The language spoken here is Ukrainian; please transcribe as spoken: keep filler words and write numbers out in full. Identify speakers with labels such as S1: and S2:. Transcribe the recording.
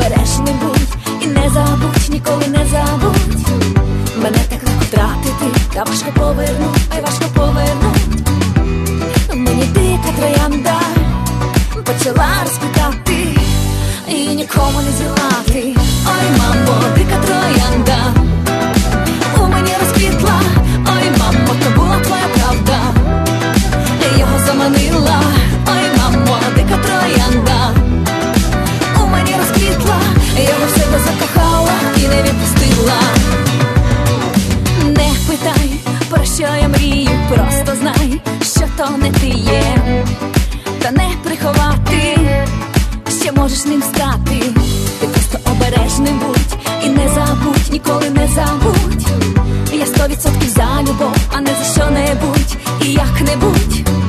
S1: обережним будь і не забудь, ніколи не забудь. Мене так легко втратити, та важко повернуть, ай важко повернуть. Мені дика троянда почала розквітати і нікому не зілати. Ой, мамо, дика троянда у мені розквітла. Ой, мамо, то була твоя правда, його заманила. Ой, мамо, дика троянда у мені розквітла, його в себе закохала і не відпустила. Не питай, про що я мрію, просто знай, що то не ти є. Та не приховати, ще можеш ним стати. Ти просто обережним будь і не забудь, ніколи не забудь. Я сто відсотків за любов, а не за що-небудь і як-небудь.